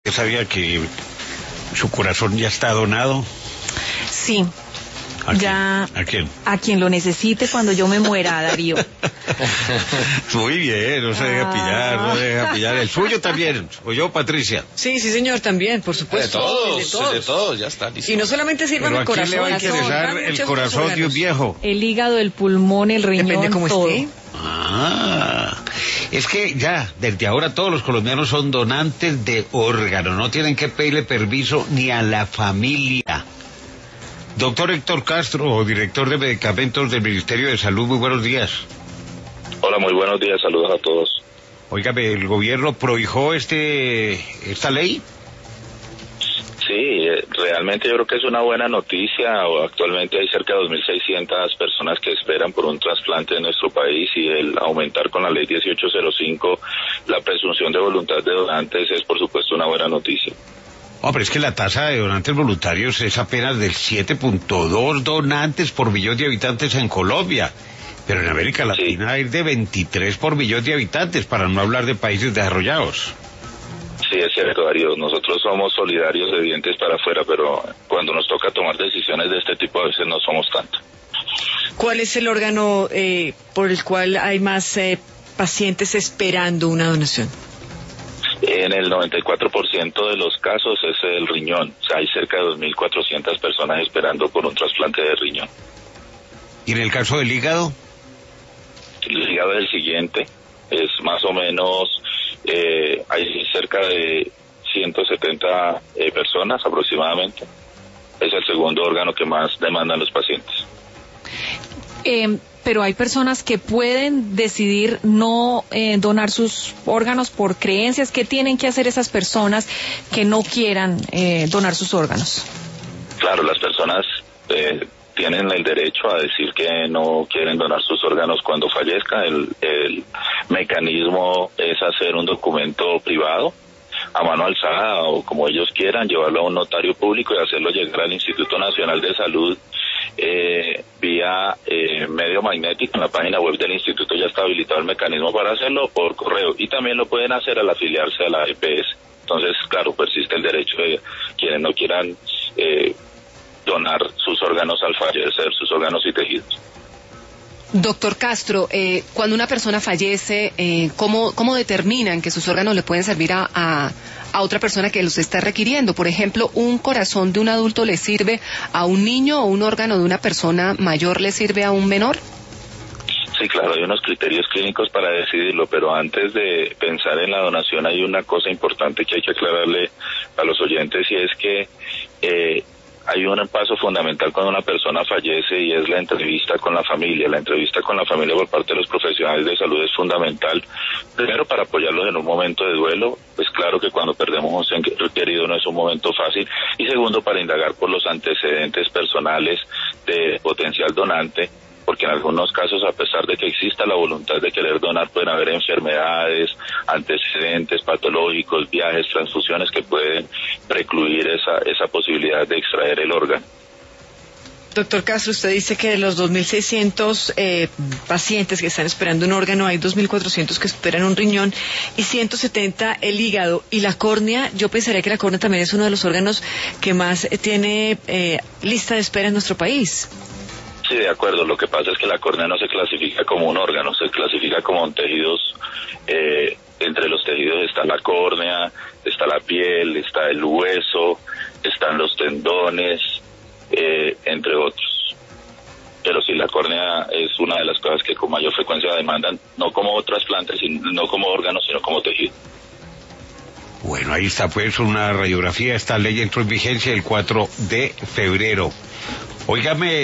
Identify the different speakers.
Speaker 1: ¿Sabía que su corazón ya está donado?
Speaker 2: Sí.
Speaker 1: ¿A quién?
Speaker 2: Ya.
Speaker 1: ¿A quién?
Speaker 2: A quien lo necesite cuando yo me muera, Darío.
Speaker 1: Muy bien, no se deja pillar, no se deja pillar. El suyo también, ¿o yo, Patricia?
Speaker 3: Sí, señor, también, por supuesto.
Speaker 4: De todos, ya está listo.
Speaker 3: Y no solamente sirvan
Speaker 1: Pero
Speaker 3: el
Speaker 1: ¿a quién
Speaker 3: corazón.
Speaker 1: le va a interesar el corazón de un viejo?
Speaker 2: El hígado, el pulmón, el riñón,
Speaker 3: Depende cómo
Speaker 2: todo.
Speaker 3: esté.
Speaker 1: Es que ya, desde ahora todos los colombianos son donantes de órganos, no tienen que pedirle permiso ni a la familia. Doctor Héctor Castro, director de medicamentos del Ministerio de Salud, muy buenos días.
Speaker 5: Hola, muy buenos días, saludos a todos.
Speaker 1: Óigame, ¿el gobierno prohijó esta ley?
Speaker 5: Sí, realmente yo creo que es una buena noticia. Actualmente hay cerca de 2.600 personas que esperan por un trasplante en nuestro país, y el aumentar con la ley 1805 la presunción de voluntad de donantes es por supuesto una buena noticia.
Speaker 1: Pero es que la tasa de donantes voluntarios es apenas del 7.2 donantes por millón de habitantes en Colombia, pero en América Latina es de 23 por millón de habitantes, para no hablar de países desarrollados.
Speaker 5: Sí, es cierto, Darío. Nosotros somos solidarios de dientes para afuera, pero cuando nos toca tomar decisiones de este tipo a veces no somos tanto.
Speaker 3: ¿Cuál es el órgano por el cual hay más pacientes esperando una donación?
Speaker 5: En el 94% de los casos es el riñón. O sea, hay cerca de 2.400 personas esperando por un trasplante de riñón.
Speaker 1: ¿Y en el caso del hígado?
Speaker 5: El hígado es el siguiente. Es más o menos, hay cerca de 170 personas aproximadamente. Es el segundo órgano que más demandan los pacientes.
Speaker 2: Pero hay personas que pueden decidir no donar sus órganos por creencias. ¿Qué tienen que hacer esas personas que no quieran donar sus órganos?
Speaker 5: Claro, las personas tienen el derecho a decir que no quieren donar sus órganos cuando fallezcan. El mecanismo es hacer un documento privado a mano alzada, o como ellos quieran, llevarlo a un notario público y hacerlo llegar al Instituto Nacional de Salud vía medio magnético. En la página web del instituto ya está habilitado el mecanismo para hacerlo, por correo, y también lo pueden hacer al afiliarse a la EPS. Entonces, claro, persiste el derecho de quienes no quieran donar sus órganos al fallecer, sus órganos y tejidos.
Speaker 6: Doctor Castro, cuando una persona fallece, ¿cómo determinan que sus órganos le pueden servir a otra persona que los está requiriendo? Por ejemplo, ¿un corazón de un adulto le sirve a un niño, o un órgano de una persona mayor le sirve a un menor?
Speaker 5: Sí, claro, hay unos criterios clínicos para decidirlo, pero antes de pensar en la donación hay una cosa importante que hay que aclararle a los oyentes, y es que hay un paso fundamental cuando una persona fallece, y es la entrevista con la familia. La entrevista con la familia por parte de los profesionales de salud es fundamental. Primero, para apoyarlos en un momento de duelo, pues claro que cuando perdemos un ser querido no es un momento fácil. Y segundo, para indagar por los antecedentes personales de potencial donante, porque en algunos casos, a pesar de que exista la voluntad de querer donar, pueden haber enfermedades, antecedentes patológicos, viajes, transfusiones que pueden precluir esa posibilidad de extraer el órgano.
Speaker 3: Doctor Castro, usted dice que de los 2.600 pacientes que están esperando un órgano, hay 2.400 que esperan un riñón y 170 el hígado. Y la córnea, yo pensaría que la córnea también es uno de los órganos que más tiene lista de espera en nuestro país.
Speaker 5: Sí, de acuerdo. Lo que pasa es que la córnea no se clasifica como un órgano, se clasifica como tejidos. Entre los tejidos está la córnea, está la piel, está el hueso, están los tendones, entre otros. Pero sí, la córnea es una de las cosas que con mayor frecuencia demandan, no como trasplantes, no como órganos, sino como tejido.
Speaker 1: Bueno, ahí está pues una radiografía. Esta ley entró en vigencia el 4 de febrero. Óigame,